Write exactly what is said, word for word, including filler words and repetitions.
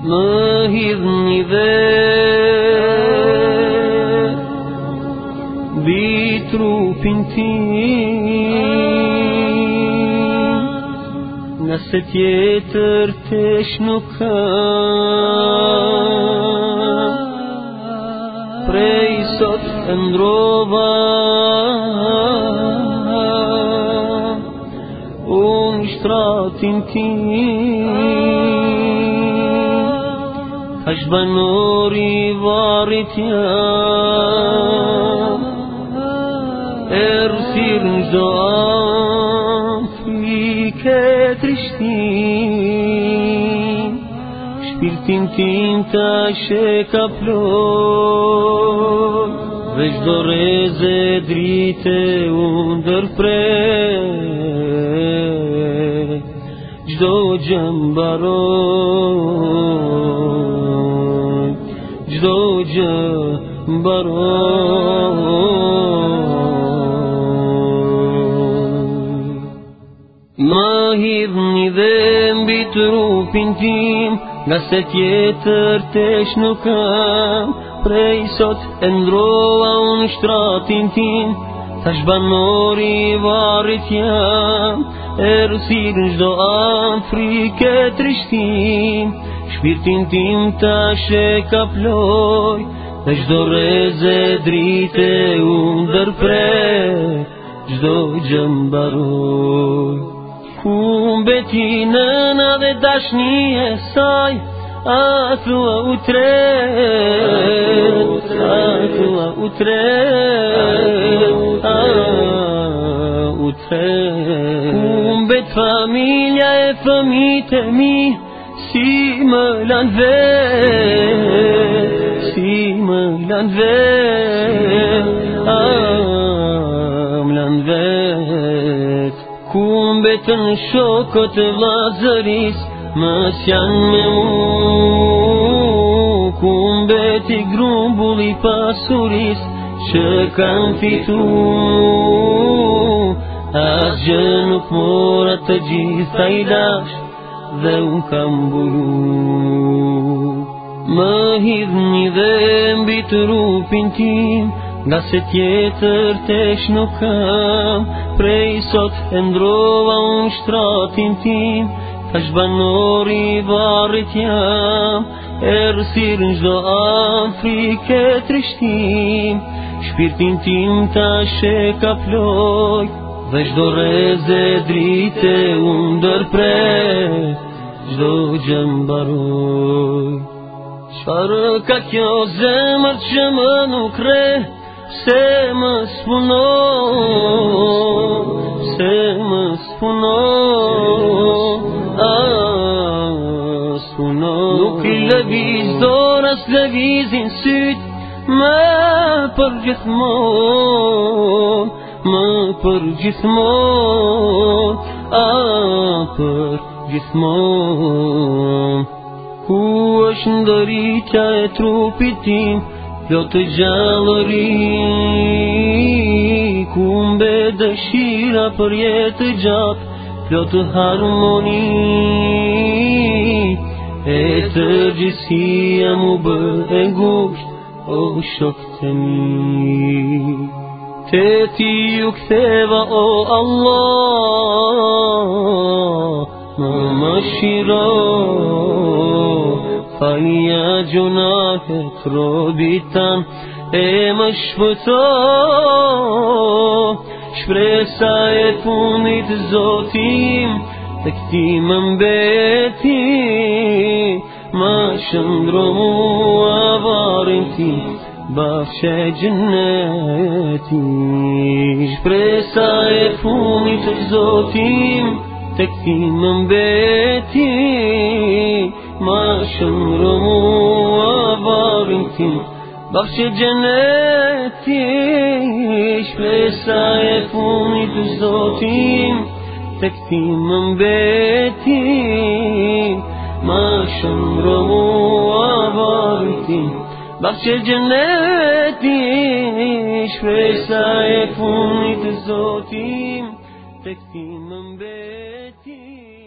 Më hidh një dhe mbi trupin tim, nga se tjetër tesh nuk kam. Prej sot e ndrova unë shtratin tim, Kash banori varrit jam, errësir në çdo anë, frike trishtim, shpirtin tim tash e ka plot, dhe çdo rreze drite u ndërpret, çdo gjë mbaroj, çdo gjë mbaroj. Më hidh një dhe mbi trupin tim, nga se tjetër tesh nuk kam. Prej sot e ndrova unë shtratin tim, tash banori varrit jam, errësir në çdo anë, frike trishtim, shpirtin tim tash e ka ploj, dhe çdo rreze drite u ndërpret, çdo gjë mbaroj. Ku mbeti nëna dhe dashnia e saj, a thua u tret, a thua u tret, a u tret. Ku mbet familja e fëmijët e mi, si më lan vet, si më lan vet, a më lan vet. Ku mbetën shokët e vllazëris, mës janë me mu, ku mbeti grumbulli pasuris, që kanë fitu, asgjë nuk mora, të gjitha i lash, dhe unë kam bulu. Më hidh një dhe mbi trupin tim, nga se tjetër tesh nuk kam. Prej sot e ndrova unë shtratin tim, tash banori varrit jam, errësir në çdo anë, frike trishtim, shpirtin tim tash e ka ploj, dhe çdo rreze drite u ndërpret, çdo gjë mbaroj. Çfarë ka kjo zemër që më nuk re, pse më spunon, pse më spunon, a spunon. Nuk i lëviz dorë as lëvizin syt, më për gjithmon, më për gjithmon, a për gjithmon. Ku është ndëritja e trupit tim, plot të gjallëri, ku mbet dëshira për jetë gjatë, plot të harmoni, e tërgjithësia mu bë e ngusht, o shokët e mi. Te ti ju ktheva, o Allah, më mëshiro, falja gjunahet robit tan, e më shpëto. Shpresa e fundit Zotim, tek ti më mbeti, ma shëndro mua varrin tim, bafshe gjenneti. Shpresa e fundit Zotim, tek ti më mbeti, ma shëndro mua varrin tim, bafshe gjenneti. Shpresa e fundit Zotim, tek ti më mbeti, ma shëndro mua varrin tim, bafshe gjenneti. Shpresa e fundit Zotim, tek ti më mbeti.